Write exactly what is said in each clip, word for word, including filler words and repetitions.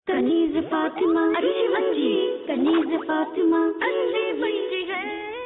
कनीज़ फातिमा अच्छी बच्ची, कनीज़ फातिमा अच्छी बच्ची है।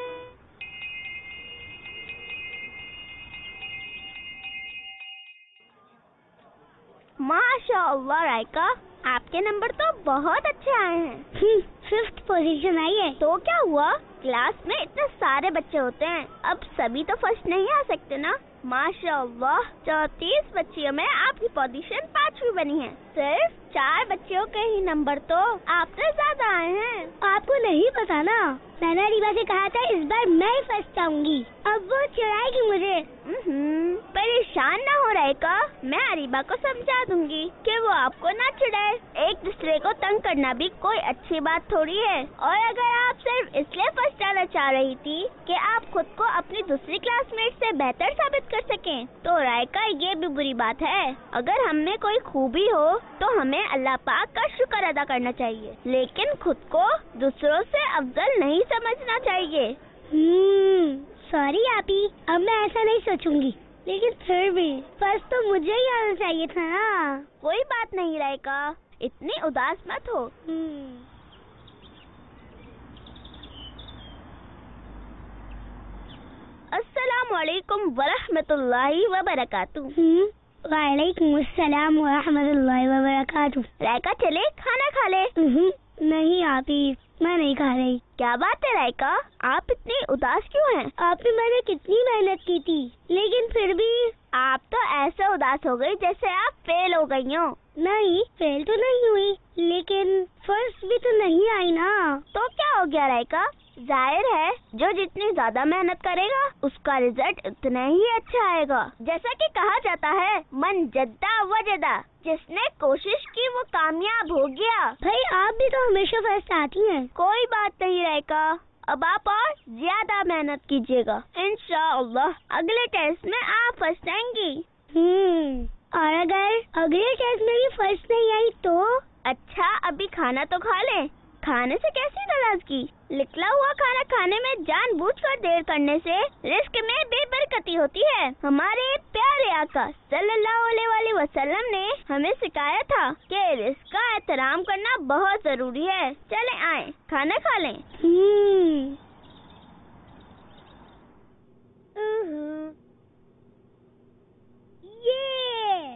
माशाअल्लाह राइका, आपके नंबर तो बहुत अच्छे आए हैं। फिफ्थ पोजीशन आई है। तो क्या हुआ, क्लास में इतने सारे बच्चे होते हैं, अब सभी तो फर्स्ट नहीं आ सकते ना। माशाअल्लाह, चौतीस बच्चियों में आपकी पोजीशन पांचवी बनी है। सिर्फ चार बच्चियों के ही नंबर तो आपसे ज्यादा आए हैं। आपको नहीं पता ना, मैंने अरीबा से कहा था इस बार मैं ही फर्स्ट आऊंगी। अब वो चिढ़ाएगी मुझे। परेशान ना हो राइका, मैं अरीबा को समझा दूंगी कि वो आपको ना चिढ़ाए। एक दूसरे को तंग करना भी कोई अच्छी बात थोड़ी है। और अगर आप सिर्फ इसलिए फर्स्ट आना चाह रही थी कि आप खुद को अपनी दूसरी क्लासमेट से बेहतर साबित कर सकें, तो राइका ये भी बुरी बात है। अगर हम में कोई खूबी हो तो हमें अल्लाह पाक का शुक्र अदा करना चाहिए, लेकिन खुद को दूसरों से अफजल नहीं समझना चाहिए। हम्म, सॉरी आपी, अब मैं ऐसा नहीं सोचूंगी, लेकिन फिर भी फर्स्ट तो मुझे ही आना चाहिए था ना। कोई बात नहीं राइका, इतनी उदास मत हो। अस्सलाम वालेकुम वरहमतुल्लाहि वबरकातुहू। वालेकुम अस्सलाम वरहमतुल्लाहि वबरकातुहू। राइका चले खाना खा ले। नहीं आपी, मैं नहीं खा रही। क्या बात है राइका, आप इतनी उदास क्यों हैं? आपने मैंने कितनी मेहनत की थी, लेकिन फिर भी आप तो ऐसे उदास हो गई जैसे आप फेल हो गई हो। नहीं, फेल तो नहीं हुई, लेकिन फर्स्ट भी तो नहीं आई ना। तो क्या हो गया राइका, जाहिर है जो जितनी ज्यादा मेहनत करेगा उसका रिजल्ट उतना ही अच्छा आएगा। जैसा कि कहा जाता है, मन जद्दा वजदा, जिसने कोशिश की वो कामयाब हो गया। भाई आप भी तो हमेशा फर्स्ट आती हैं। कोई बात नहीं राइका, अब आप और ज्यादा मेहनत कीजिएगा, इंशाअल्लाह अगले टेस्ट में आप फर्स्ट आएंगी। हम्म, और अगर अगले टेस्ट में भी फर्स्ट नहीं आई तो? अच्छा, अभी खाना तो खा ले। खाने से कैसी नाराजगी, निकला हुआ खाना खाने में जानबूझकर देर करने से रिस्क में बेबरकती होती है। हमारे प्यारे आका सल्लल्लाहु अलैहि वसल्लम ने हमें सिखाया था कि रिस्क का एहतराम करना बहुत जरूरी है। चले आए खाना खा लें। ये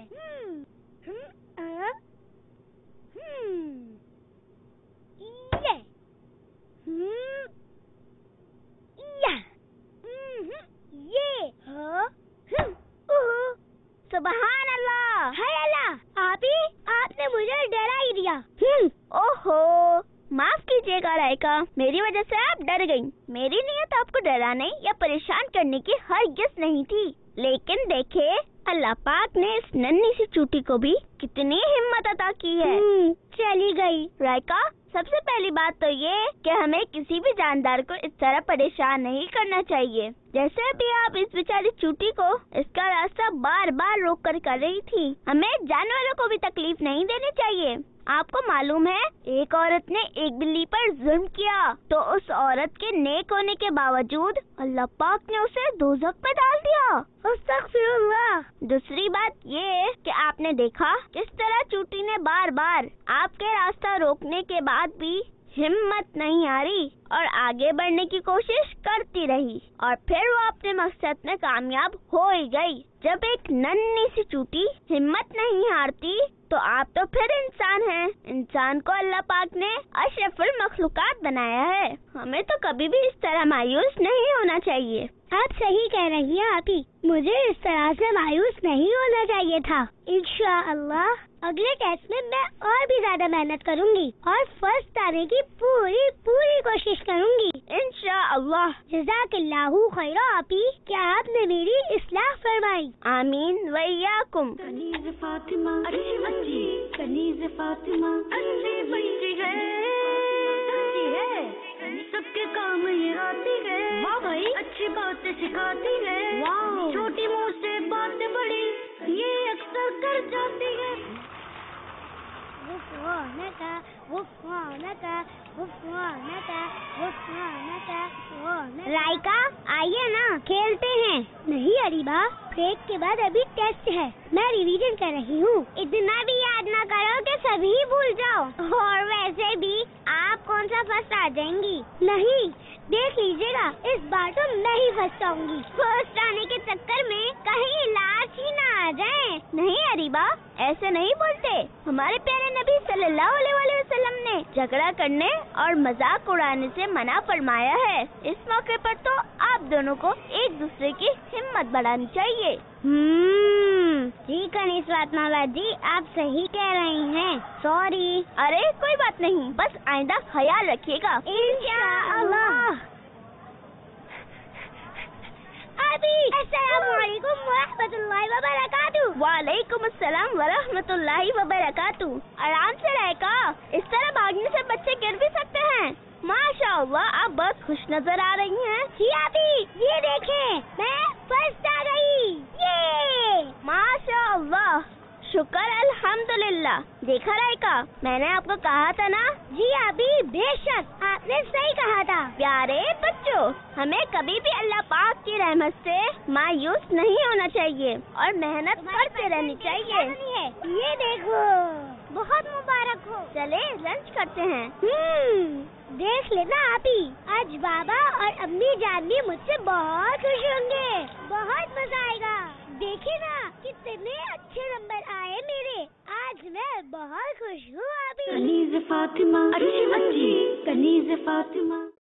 सुबहान अल्लाह, हाय अल्लाह, आप ही आपने मुझे डरा ही दिया। ओहो, माफ कीजिएगा राइका, मेरी वजह से आप डर गईं। मेरी नीयत आपको डराने या परेशान करने की हरगिज़ नहीं थी, लेकिन देखे अल्लाह पाक ने इस नन्ही सी चूटी को भी कितनी हिम्मत अता की है। चली गई। राइका, सबसे पहली बात तो ये कि हमें किसी भी जानदार को इस तरह परेशान नहीं करना चाहिए, जैसे अभी आप इस बेचारी चूटी को इसका रास्ता बार बार रोक कर कर रही थी। हमें जानवरों को भी तकलीफ नहीं देनी चाहिए। आपको मालूम है, एक औरत ने एक बिल्ली पर जुल्म किया तो उस औरत के नेक होने के बावजूद अल्लाह पाक ने उसे दोज़ख में डाल दिया। अस्तगफिरुल्लाह। दूसरी बात ये कि आपने देखा किस तरह चूटी ने बार बार आपके रास्ता रोकने के बाद भी हिम्मत नहीं हारी और आगे बढ़ने की कोशिश करती रही, और फिर वो अपने मकसद में कामयाब हो ही गई। जब एक नन्ही सी चूटी हिम्मत नहीं हारती तो आप तो फिर इंसान हैं। इंसान को अल्लाह पाक ने अशरफुल मखलूकात बनाया है। हमें तो कभी भी इस तरह मायूस नहीं होना चाहिए। आप सही कह रही हैं आपी, मुझे इस तरह से मायूस नहीं होना चाहिए था। इंशाअल्लाह अगले टेस्ट में मैं और भी ज्यादा मेहनत करूंगी और फर्स्ट आने की पूरी पूरी कोशिश करूंगी, इंशाअल्लाह। जज़ाकल्लाहु खैरा आपी, क्या आपने मेरी इस्लाह फरमाई। आमीन वइयाकुम। कनीज़ फातिमा अच्छी बच्ची, कनीज़ फातिमा अच्छी बच्ची है, अच्छी है, सबके काम ये आती है। वाह भाई, अच्छी बातें सिखाती है। वाह, छोटी मुँह से बातें बड़ी ये अक्सर कर जाती है। गुफरानका गुफरानका गुफरानका गुफरानका गुफरानका। राइका आइए ना खेलते हैं। नहीं अरीबा, ब्रेक के बाद अभी टेस्ट है, मैं रिवीजन कर रही हूँ। इतना भी याद ना करो कि सभी भूल जाओ। और वैसे भी आप कौन सा फर्स्ट आ जाएंगी? नहीं, देख लीजिएगा, इस बार तो मैं ही फर्स्ट आऊंगी। फर्स्ट आने के चक्कर में कहीं लाश ही ना आ जाए। नहीं अरीबा, ऐसे नहीं बोलते। हमारे प्यारे नबी सल्लल्लाहु अलैहि वसल्लम ने झगड़ा करने और मजाक उड़ाने से मना फरमाया है। इस मौके पर तो आप दोनों को एक दूसरे की हिम्मत बढ़ानी चाहिए। हम्म, जी कनीस फातिमा जी, आप सही कह रही हैं। सॉरी। अरे कोई बात नहीं, बस आइंदा ख्याल रखिएगा। इंशाअल्लाह। अभी अस्सलामुअलैकुम वरहमतुल्लाहि वबरकातुहू। वालेकुम अस्सलाम वरहमतुल्लाहि वबरकातुहू। आराम से रहेगा, इस तरह भागने से बच्चे गिर भी सकते हैं। माशाअल्लाह, आप बहुत खुश नजर आ रही हैं। जी अभी ये देखें, मैं फर्स्ट आ गई। ये माशाअल्लाह, शुक्र अल्हम्दुलिल्लाह। देखा राइका, मैंने आपको कहा था ना। जी अभी बेशक, आपने सही कहा था। प्यारे बच्चों, हमें कभी भी अल्लाह पाक की रहमत से मायूस नहीं होना चाहिए और मेहनत करते रहनी चाहिए। ये देखो, बहुत मुबारक हो। चले लंच करते हैं। हम्म, देख लेना आपी, आज बाबा और अम्मी जान भी मुझसे बहुत खुश होंगे। बहुत मजा आएगा। देखे ना कितने अच्छे नंबर आए मेरे। आज मैं बहुत खुश हूँ आपी। कनीज़ फातिमा अच्छी बच्ची, कनीज़ फातिमा।